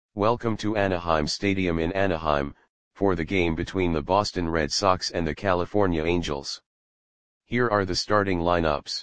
Welcome to Anaheim Stadium in Anaheim, for the game between the Boston Red Sox and the California Angels. Here are the starting lineups.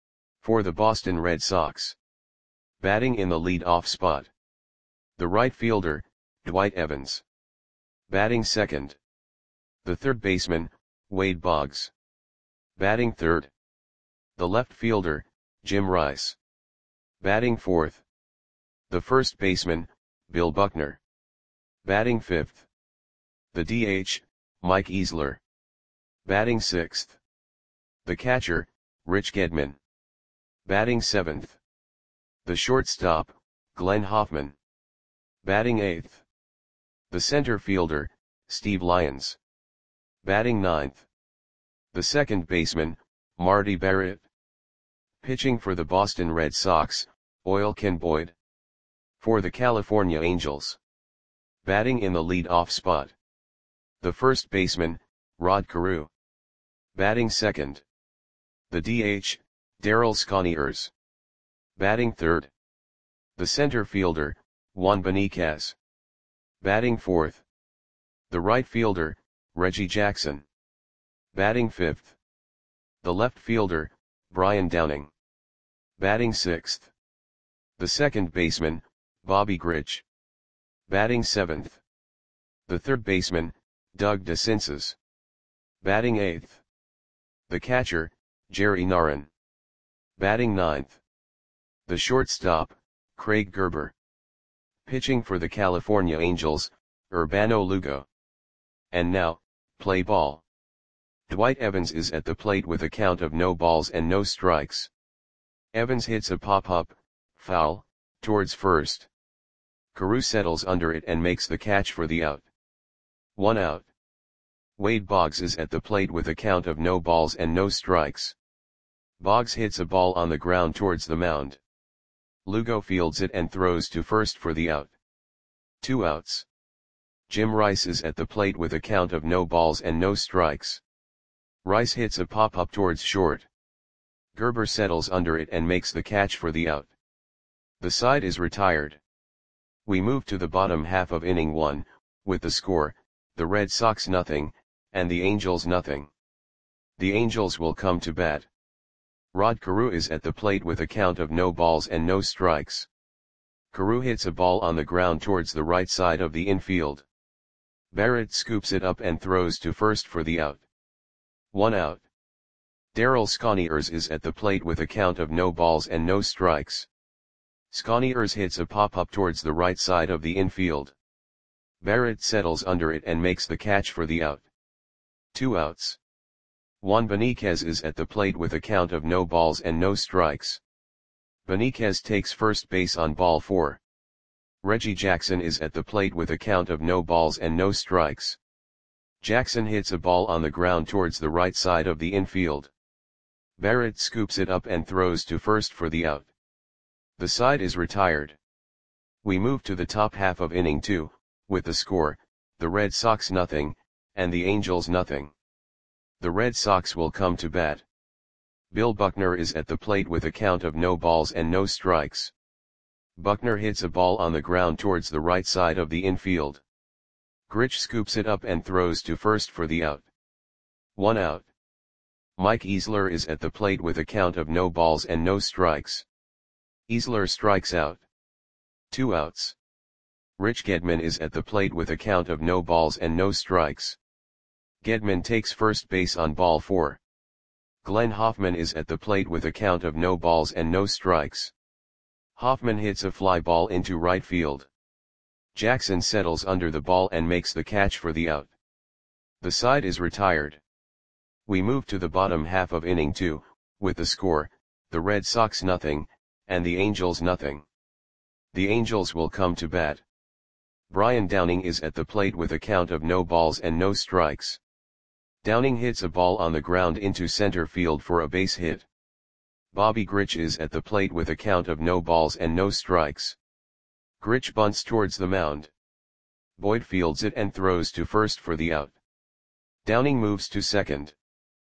For the Boston Red Sox. Batting in the lead-off spot. The right fielder, Dwight Evans. Batting second. The third baseman, Wade Boggs. Batting third. The left fielder, Jim Rice. Batting fourth. The first baseman, Bill Buckner. Batting fifth. The DH, Mike Easler. Batting sixth. The catcher, Rich Gedman. Batting seventh. The shortstop, Glenn Hoffman. Batting eighth. The center fielder, Steve Lyons. Batting ninth. The second baseman, Marty Barrett. Pitching for the Boston Red Sox, Oil Ken Boyd. For the California Angels. Batting in the lead-off spot. The first baseman, Rod Carew. Batting second. The DH, Darryl Sconiers. Batting third. The center fielder, Juan Beniquez. Batting fourth. The right fielder, Reggie Jackson. Batting fifth. The left fielder, Brian Downing. Batting sixth. The second baseman, Bobby Grich. Batting seventh. The third baseman, Doug DeCinces. Batting eighth. The catcher, Jerry Narron. Batting ninth. The shortstop, Craig Gerber. Pitching for the California Angels, Urbano Lugo. And now, play ball. Dwight Evans is at the plate with a count of no balls and no strikes. Evans hits a pop-up, foul, towards first. Carew settles under it and makes the catch for the out. 1 out. Wade Boggs is at the plate with a count of no balls and no strikes. Boggs hits a ball on the ground towards the mound. Lugo fields it and throws to first for the out. 2 outs. Jim Rice is at the plate with a count of no balls and no strikes. Rice hits a pop-up towards short. Gerber settles under it and makes the catch for the out. The side is retired. We move to the bottom half of inning 1, with the score, the Red Sox nothing, and the Angels nothing. The Angels will come to bat. Rod Carew is at the plate with a count of no balls and no strikes. Carew hits a ball on the ground towards the right side of the infield. Barrett scoops it up and throws to first for the out. 1 out. Darryl Sconiers is at the plate with a count of no balls and no strikes. Sconiers hits a pop-up towards the right side of the infield. Barrett settles under it and makes the catch for the out. 2 outs. Juan Beniquez is at the plate with a count of no balls and no strikes. Beniquez takes first base on ball 4. Reggie Jackson is at the plate with a count of no balls and no strikes. Jackson hits a ball on the ground towards the right side of the infield. Barrett scoops it up and throws to first for the out. The side is retired. We move to the top half of inning 2, with the score, the Red Sox nothing, and the Angels nothing. The Red Sox will come to bat. Bill Buckner is at the plate with a count of no balls and no strikes. Buckner hits a ball on the ground towards the right side of the infield. Grich scoops it up and throws to first for the out. 1 out. Mike Easler is at the plate with a count of no balls and no strikes. Easler strikes out. 2 outs. Rich Gedman is at the plate with a count of no balls and no strikes. Gedman takes first base on ball 4. Glenn Hoffman is at the plate with a count of no balls and no strikes. Hoffman hits a fly ball into right field. Jackson settles under the ball and makes the catch for the out. The side is retired. We move to the bottom half of inning 2, with the score, the Red Sox nothing, and the Angels nothing. The Angels will come to bat. Brian Downing is at the plate with a count of no balls and no strikes. Downing hits a ball on the ground into center field for a base hit. Bobby Grich is at the plate with a count of no balls and no strikes. Grich bunts towards the mound. Boyd fields it and throws to first for the out. Downing moves to second.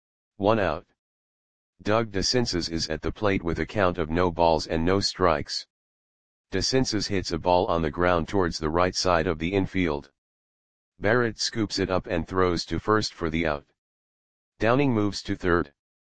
1 out. Doug DeCinces is at the plate with a count of no balls and no strikes. DeCinces hits a ball on the ground towards the right side of the infield. Barrett scoops it up and throws to first for the out. Downing moves to third.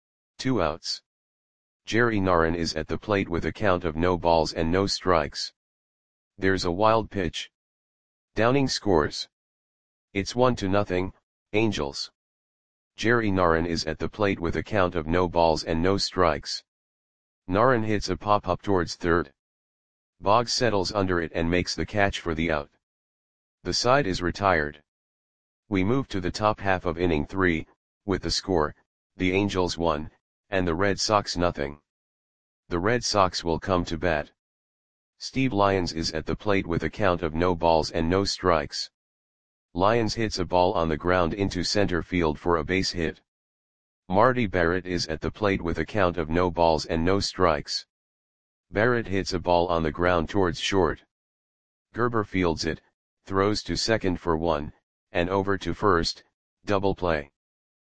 2 outs. Jerry Narron is at the plate with a count of no balls and no strikes. There's a wild pitch. Downing scores. It's 1-0, Angels. Jerry Narron is at the plate with a count of no balls and no strikes. Narron hits a pop-up towards third. Boggs settles under it and makes the catch for the out. The side is retired. We move to the top half of inning 3, with the score, the Angels 1, and the Red Sox nothing. The Red Sox will come to bat. Steve Lyons is at the plate with a count of no balls and no strikes. Lyons hits a ball on the ground into center field for a base hit. Marty Barrett is at the plate with a count of no balls and no strikes. Barrett hits a ball on the ground towards short. Gerber fields it, throws to second for 1, and over to first, double play.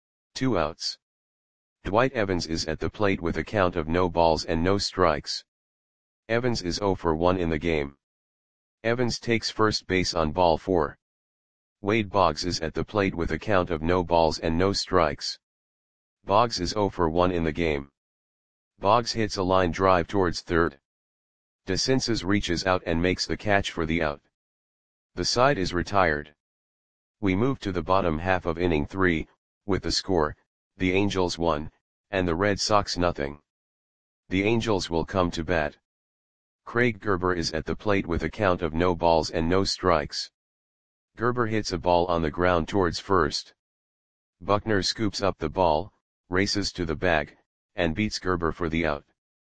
2 outs. Dwight Evans is at the plate with a count of no balls and no strikes. Evans is 0 for 1 in the game. Evans takes first base on ball 4. Wade Boggs is at the plate with a count of no balls and no strikes. Boggs is 0 for 1 in the game. Boggs hits a line drive towards third. DeCinces reaches out and makes the catch for the out. The side is retired. We move to the bottom half of inning 3, with the score, the Angels 1, and the Red Sox nothing. The Angels will come to bat. Craig Gerber is at the plate with a count of no balls and no strikes. Gerber hits a ball on the ground towards first. Buckner scoops up the ball, races to the bag, and beats Gerber for the out.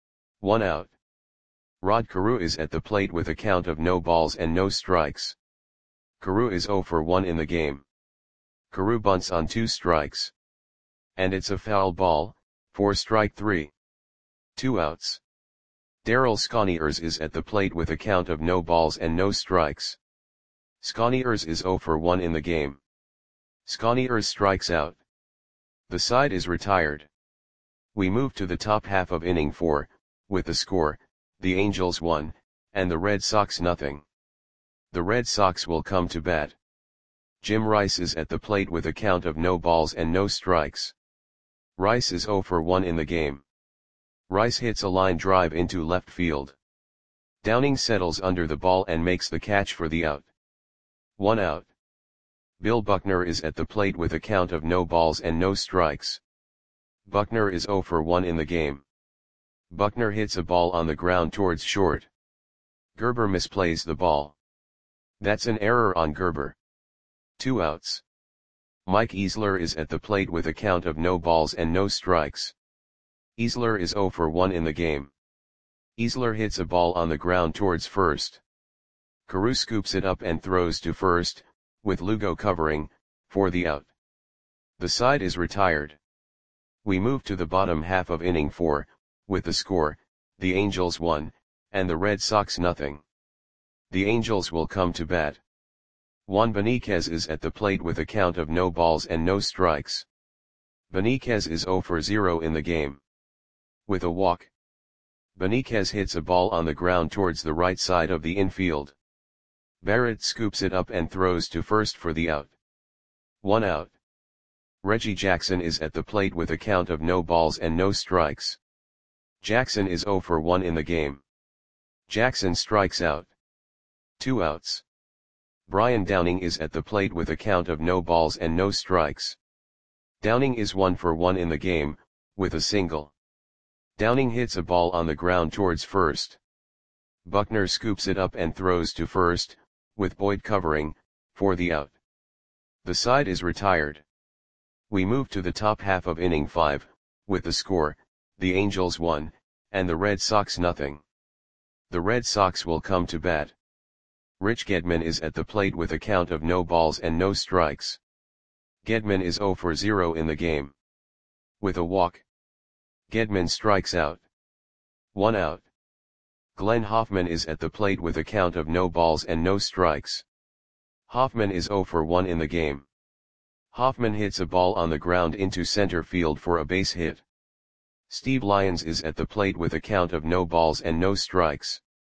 1 out. Rod Carew is at the plate with a count of no balls and no strikes. Carew is 0 for 1 in the game. Carew bunts on 2 strikes. And it's a foul ball, for strike 3. 2 outs. Darryl Sconiers is at the plate with a count of no balls and no strikes. Sconiers is 0 for 1 in the game. Sconiers strikes out. The side is retired. We move to the top half of inning 4, with the score, the Angels 1, and the Red Sox nothing. The Red Sox will come to bat. Jim Rice is at the plate with a count of no balls and no strikes. Rice is 0 for 1 in the game. Rice hits a line drive into left field. Downing settles under the ball and makes the catch for the out. 1 out. Bill Buckner is at the plate with a count of no balls and no strikes. Buckner is 0 for 1 in the game. Buckner hits a ball on the ground towards short. Gerber misplays the ball. That's an error on Gerber. 2 outs. Mike Easler is at the plate with a count of no balls and no strikes. Easler is 0 for 1 in the game. Easler hits a ball on the ground towards first. Carew scoops it up and throws to first, with Lugo covering, for the out. The side is retired. We move to the bottom half of inning 4, with the score, the Angels 1, and the Red Sox nothing. The Angels will come to bat. Juan Beniquez is at the plate with a count of no balls and no strikes. Beniquez is 0 for 0 in the game. With a walk. Beniquez hits a ball on the ground towards the right side of the infield. Barrett scoops it up and throws to first for the out. 1 out. Reggie Jackson is at the plate with a count of no balls and no strikes. Jackson is 0 for 1 in the game. Jackson strikes out. 2 outs. Brian Downing is at the plate with a count of no balls and no strikes. Downing is 1 for 1 in the game, with a single. Downing hits a ball on the ground towards first. Buckner scoops it up and throws to first, with Boyd covering, for the out. The side is retired. We move to the top half of inning 5, with the score, the Angels 1, and the Red Sox nothing. The Red Sox will come to bat. Rich Gedman is at the plate with a count of no balls and no strikes. Gedman is 0 for 0 in the game. With a walk. Gedman strikes out. 1 out. Glenn Hoffman is at the plate with a count of no balls and no strikes. Hoffman is 0 for 1 in the game. Hoffman hits a ball on the ground into center field for a base hit. Steve Lyons is at the plate with a count of no balls and no strikes.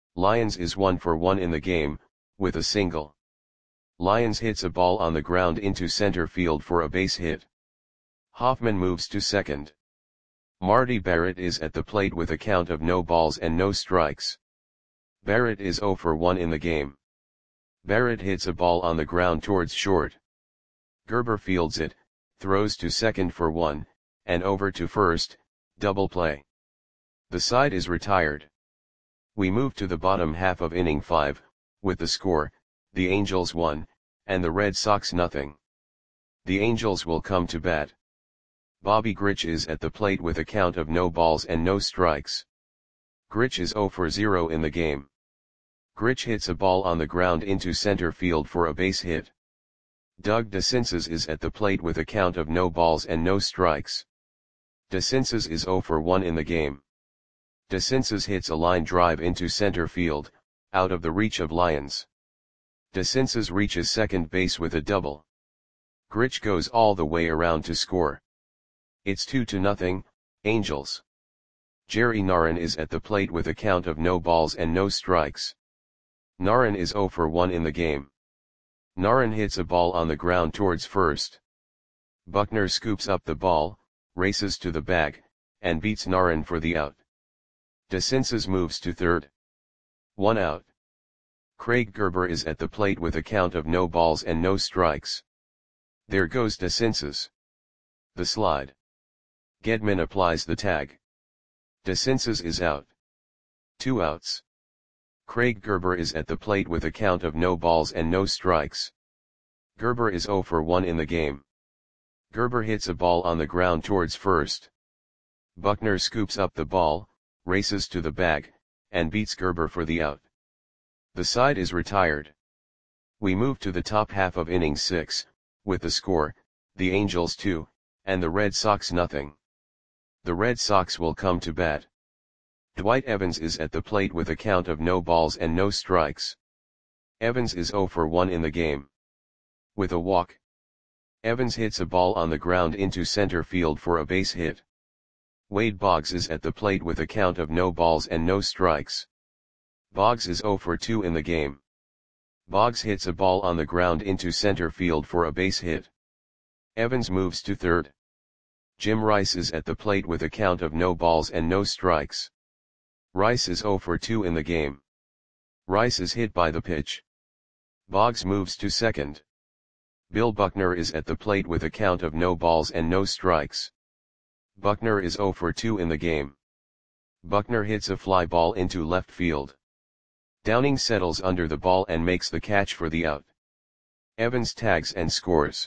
Lyons is 1 for 1 in the game, with a single. Lyons hits a ball on the ground into center field for a base hit. Hoffman moves to second. Marty Barrett is at the plate with a count of no balls and no strikes. Barrett is 0 for 1 in the game. Barrett hits a ball on the ground towards short. Gerber fields it, throws to second for 1, and over to first, double play. The side is retired. We move to the bottom half of inning 5, with the score, the Angels 1, and the Red Sox nothing. The Angels will come to bat. Bobby Grich is at the plate with a count of no balls and no strikes. Grich is 0 for 0 in the game. Grich hits a ball on the ground into center field for a base hit. Doug DeCinces is at the plate with a count of no balls and no strikes. DeCinces is 0 for 1 in the game. DeCinces hits a line drive into center field, out of the reach of Lyons. DeCinces reaches second base with a double. Grich goes all the way around to score. It's 2-0, Angels. Jerry Narron is at the plate with a count of no balls and no strikes. Narron is 0 for 1 in the game. Narron hits a ball on the ground towards first. Buckner scoops up the ball, races to the bag, and beats Narron for the out. DeCinces moves to third. 1 out. Craig Gerber is at the plate with a count of no balls and no strikes. There goes DeCinces. The slide. Gedman applies the tag. DeCinces is out. 2 outs. Craig Gerber is at the plate with a count of no balls and no strikes. Gerber is 0 for 1 in the game. Gerber hits a ball on the ground towards first. Buckner scoops up the ball, races to the bag, and beats Gerber for the out. The side is retired. We move to the top half of inning 6, with the score, the Angels 2, and the Red Sox nothing. The Red Sox will come to bat. Dwight Evans is at the plate with a count of no balls and no strikes. Evans is 0 for 1 in the game. With a walk. Evans hits a ball on the ground into center field for a base hit. Wade Boggs is at the plate with a count of no balls and no strikes. Boggs is 0 for 2 in the game. Boggs hits a ball on the ground into center field for a base hit. Evans moves to third. Jim Rice is at the plate with a count of no balls and no strikes. Rice is 0 for 2 in the game. Rice is hit by the pitch. Boggs moves to second. Bill Buckner is at the plate with a count of no balls and no strikes. Buckner is 0 for 2 in the game. Buckner hits a fly ball into left field. Downing settles under the ball and makes the catch for the out. Evans tags and scores.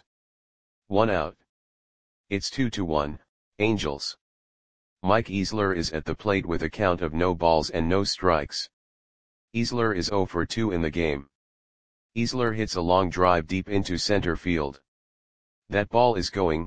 1 out. It's 2-1, Angels. Mike Easler is at the plate with a count of no balls and no strikes. Easler is 0 for 2 in the game. Easler hits a long drive deep into center field. That ball is gone.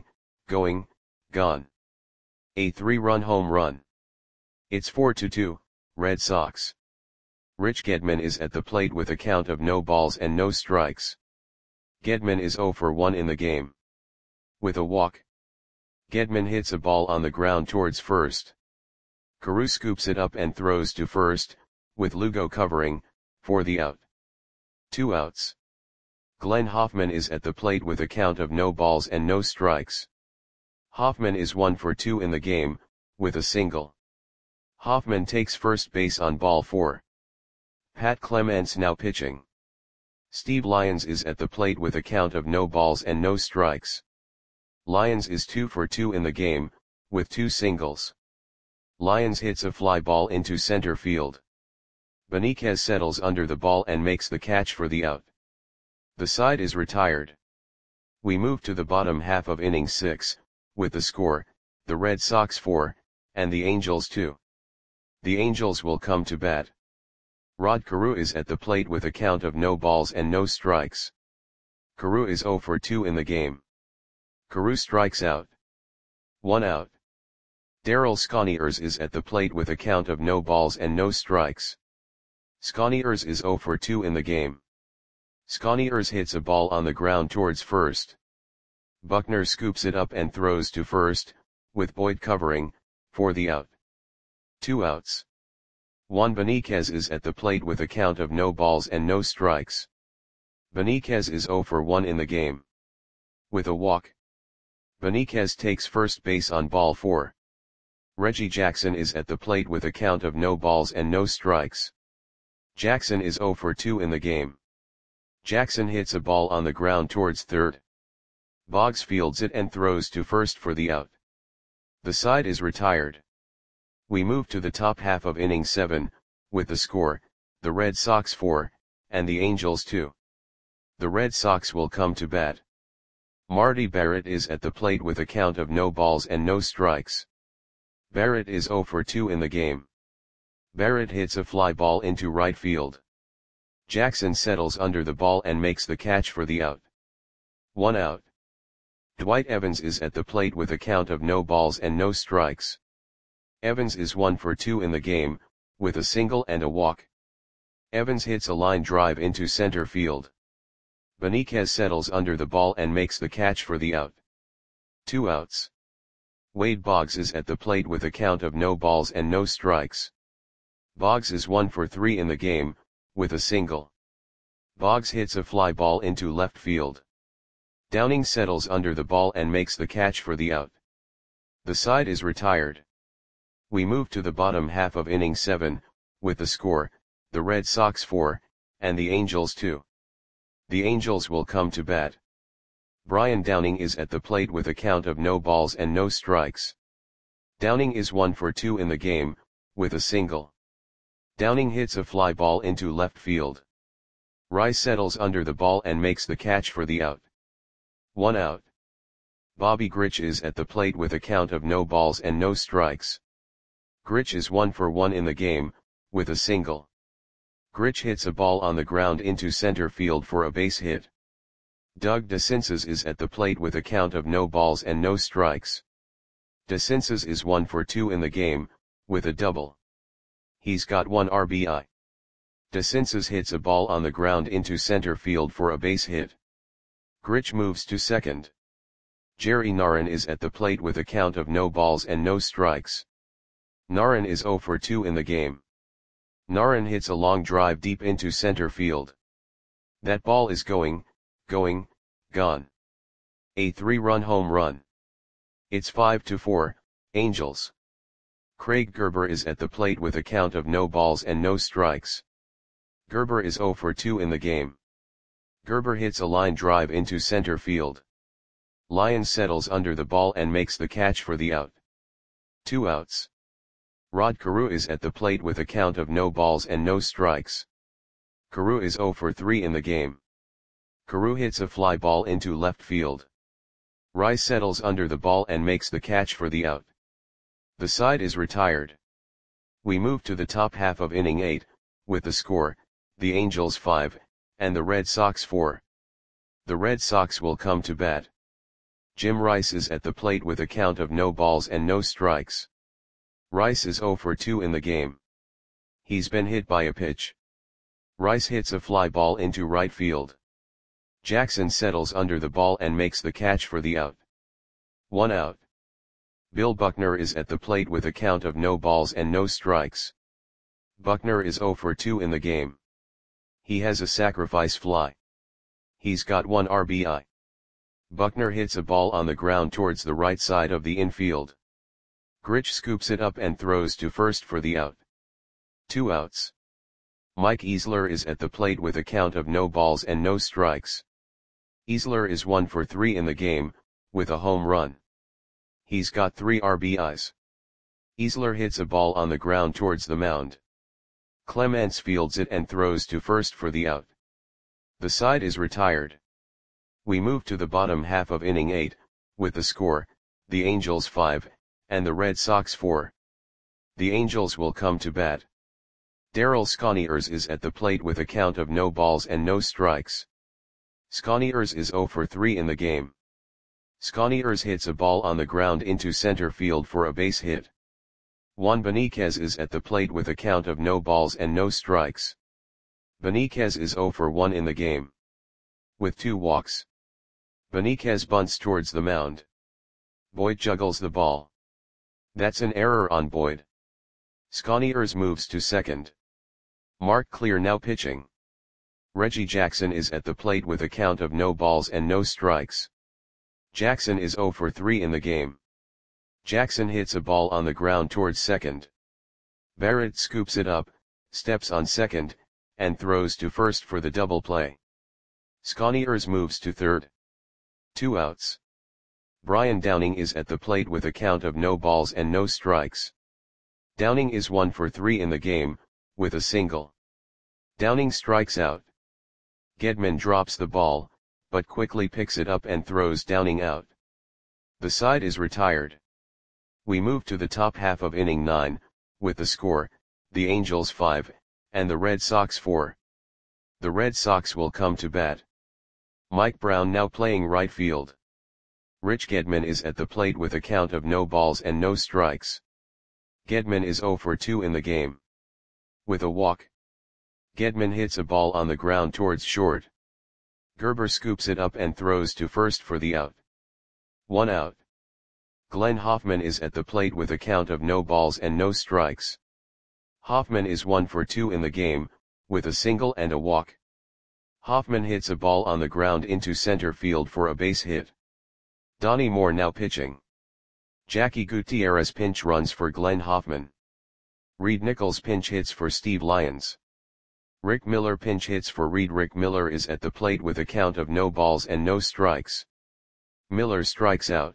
A 3-run home run. It's 4-2, Red Sox. Rich Gedman is at the plate with a count of no balls and no strikes. Gedman is 0 for 1 in the game. With a walk. Gedman hits a ball on the ground towards first. Carew scoops it up and throws to first, with Lugo covering, for the out. 2 outs. Glenn Hoffman is at the plate with a count of no balls and no strikes. Hoffman is 1 for 2 in the game, with a single. Hoffman takes first base on ball 4. Pat Clements now pitching. Steve Lyons is at the plate with a count of no balls and no strikes. Lyons is 2 for 2 in the game, with 2 singles. Lyons hits a fly ball into center field. Benitez settles under the ball and makes the catch for the out. The side is retired. We move to the bottom half of inning 6, with the score, the Red Sox 4, and the Angels 2. The Angels will come to bat. Rod Carew is at the plate with a count of no balls and no strikes. Carew is 0 for 2 in the game. Carew strikes out. 1 out. Darryl Sconiers is at the plate with a count of no balls and no strikes. Sconiers is 0 for 2 in the game. Sconiers hits a ball on the ground towards first. Buckner scoops it up and throws to first, with Boyd covering, for the out. 2 outs. Juan Benitez is at the plate with a count of no balls and no strikes. Benitez is 0 for 1 in the game. With a walk. Benitez takes first base on ball 4. Reggie Jackson is at the plate with a count of no balls and no strikes. Jackson is 0 for 2 in the game. Jackson hits a ball on the ground towards third. Boggs fields it and throws to first for the out. The side is retired. We move to the top half of inning 7, with the score, the Red Sox 4, and the Angels 2. The Red Sox will come to bat. Marty Barrett is at the plate with a count of no balls and no strikes. Barrett is 0 for 2 in the game. Barrett hits a fly ball into right field. Jackson settles under the ball and makes the catch for the out. 1 out. Dwight Evans is at the plate with a count of no balls and no strikes. Evans is 1 for 2 in the game, with a single and a walk. Evans hits a line drive into center field. Benitez settles under the ball and makes the catch for the out. 2 outs. Wade Boggs is at the plate with a count of no balls and no strikes. Boggs is 1 for 3 in the game, with a single. Boggs hits a fly ball into left field. Downing settles under the ball and makes the catch for the out. The side is retired. We move to the bottom half of inning 7, with the score, the Red Sox 4, and the Angels 2. The Angels will come to bat. Brian Downing is at the plate with a count of no balls and no strikes. Downing is 1 for 2 in the game, with a single. Downing hits a fly ball into left field. Rice settles under the ball and makes the catch for the out. 1 out. Bobby Grich is at the plate with a count of no balls and no strikes. Grich is 1 for 1 in the game, with a single. Grich hits a ball on the ground into center field for a base hit. Doug DeCinces is at the plate with a count of no balls and no strikes. DeCinces is 1 for 2 in the game, with a double. He's got 1 RBI. DeCinces hits a ball on the ground into center field for a base hit. Grich moves to second. Jerry Narron is at the plate with a count of no balls and no strikes. Narron is 0 for 2 in the game. Narron hits a long drive deep into center field. That ball is gone. A 3-run home run. It's 5-4, Angels. Craig Gerber is at the plate with a count of no balls and no strikes. Gerber is 0 for 2 in the game. Gerber hits a line drive into center field. Lyons settles under the ball and makes the catch for the out. 2 outs. Rod Carew is at the plate with a count of no balls and no strikes. Carew is 0 for 3 in the game. Carew hits a fly ball into left field. Rice settles under the ball and makes the catch for the out. The side is retired. We move to the top half of inning 8, with the score, the Angels 5, and the Red Sox 4. The Red Sox will come to bat. Jim Rice is at the plate with a count of no balls and no strikes. Rice is 0 for 2 in the game. He's been hit by a pitch. Rice hits a fly ball into right field. Jackson settles under the ball and makes the catch for the out. 1 out. Bill Buckner is at the plate with a count of no balls and no strikes. Buckner is 0 for 2 in the game. He has a sacrifice fly. He's got 1 RBI. Buckner hits a ball on the ground towards the right side of the infield. Grich scoops it up and throws to first for the out. 2 outs. Mike Easler is at the plate with a count of no balls and no strikes. Easler is 1 for 3 in the game, with a home run. He's got 3 RBIs. Easler hits a ball on the ground towards the mound. Clements fields it and throws to first for the out. The side is retired. We move to the bottom half of inning 8, with the score, the Angels 5, and the Red Sox 4. The Angels will come to bat. Darryl Sconiers is at the plate with a count of no balls and no strikes. Sconiers is 0 for 3 in the game. Sconiers hits a ball on the ground into center field for a base hit. Juan Benitez is at the plate with a count of no balls and no strikes. Benitez is 0 for 1 in the game. With 2 walks. Benitez bunts towards the mound. Boyd juggles the ball. That's an error on Boyd. Sconiers moves to second. Mark Clear now pitching. Reggie Jackson is at the plate with a count of no balls and no strikes. Jackson is 0 for 3 in the game. Jackson hits a ball on the ground towards second. Barrett scoops it up, steps on second, and throws to first for the double play. Sconiers moves to third. 2 outs. Brian Downing is at the plate with a count of no balls and no strikes. Downing is 1 for 3 in the game, with a single. Downing strikes out. Gedman drops the ball, but quickly picks it up and throws Downing out. The side is retired. We move to the top half of inning 9, with the score, the Angels 5, and the Red Sox 4. The Red Sox will come to bat. Mike Brown now playing right field. Rich Gedman is at the plate with a count of no balls and no strikes. Gedman is 0 for 2 in the game. With a walk. Gedman hits a ball on the ground towards short. Gerber scoops it up and throws to first for the out. 1 out. Glenn Hoffman is at the plate with a count of no balls and no strikes. Hoffman is 1 for 2 in the game, with a single and a walk. Hoffman hits a ball on the ground into center field for a base hit. Donnie Moore now pitching. Jackie Gutierrez pinch runs for Glenn Hoffman. Reed Nichols pinch hits for Steve Lyons. Rick Miller pinch hits for Reed. Rick Miller is at the plate with a count of no balls and no strikes. Miller strikes out.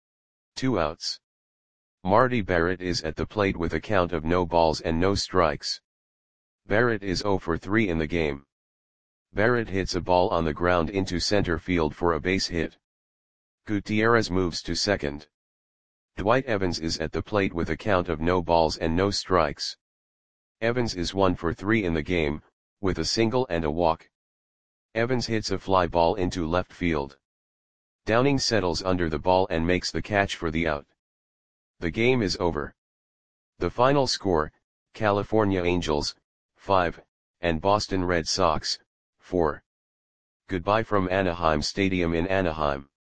2 outs. Marty Barrett is at the plate with a count of no balls and no strikes. Barrett is 0 for 3 in the game. Barrett hits a ball on the ground into center field for a base hit. Gutierrez moves to second. Dwight Evans is at the plate with a count of no balls and no strikes. Evans is 1 for 3 in the game, with a single and a walk. Evans hits a fly ball into left field. Downing settles under the ball and makes the catch for the out. The game is over. The final score, California Angels, 5, and Boston Red Sox, 4. Goodbye from Anaheim Stadium in Anaheim.